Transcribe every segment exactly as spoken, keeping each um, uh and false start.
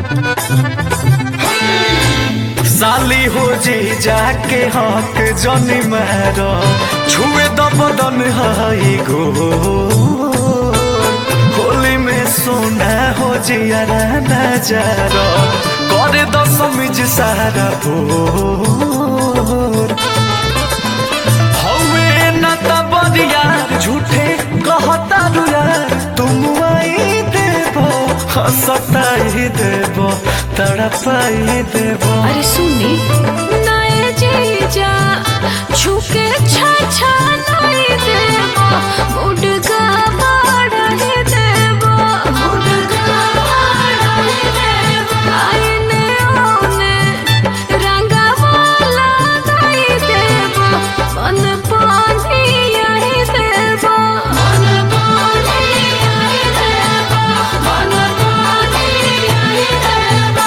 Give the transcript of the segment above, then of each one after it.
साली हो जी जाके हक जनी मारो छुए द बदन हाई गो होली में सोना हो जियारा नजारो करे द समिज सारा भोर हवे न तब यार झूठे कहता यार तुम आई देबो हंसताई देबो तड़पाई देबो। अरे सुनी नए जीजा छुके छा छा नहीं देबो मुडगा बाड़े देबो मुडगा बाड़े देबो आईने ओने रंगा वाला नहीं देबो मन पानी आई देबो मन पानी आई देबो मन पानी आई देबो।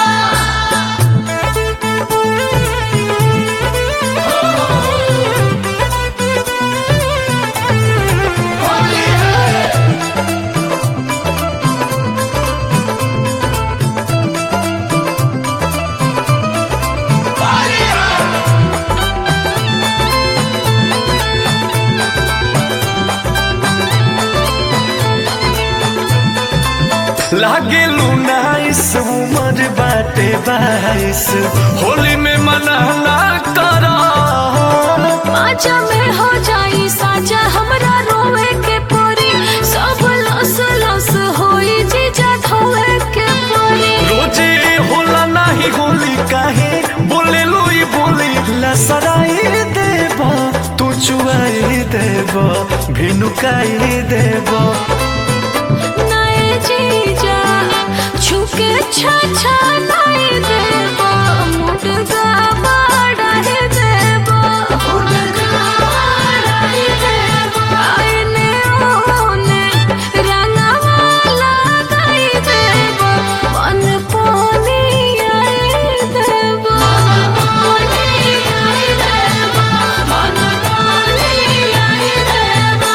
लागे लुनाइस उमर बाटे बाईस होली में मना ना करा आजा में हो जाई साजा हमरा रोवे के परी सब लस लस होई जीजा धोवे के परी रोजे होला नाही होली काहे बोले लोई बोली लसराई देबो तू चुआई देबो भिनुकाई देबो। नए जीजा छुके छा छा नहीं देबो मुडगा बाड़े देबो मुडगा बाड़े देबो आईने ओने रंगा वाला नहीं देबो मन पानी आई देबो पानी आई देबो मन पानी आई देबो।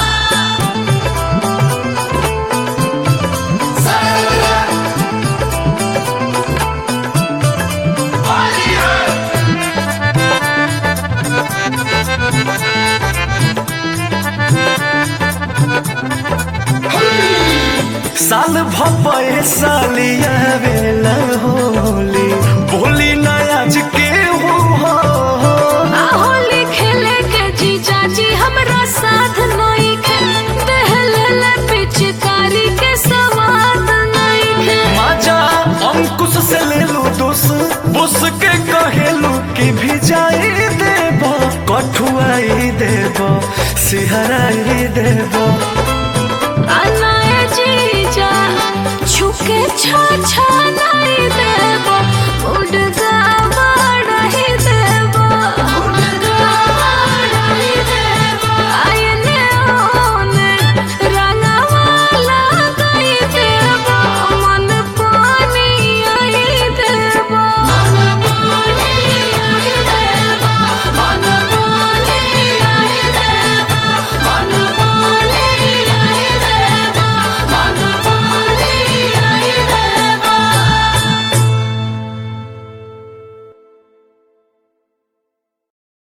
साल भपे सालिया बेला होली बोली नयाज के हो होली खेले के जीजा जी हमरा साथ नहीं खे दहले ले पिचकारी के सवाद नहीं खे माजा अंकुश से ले लो दोस बुस के कहेलू कि भिजाई देबो कठुआई देबो सिहराई देबो। नए जीजा छुके छा छा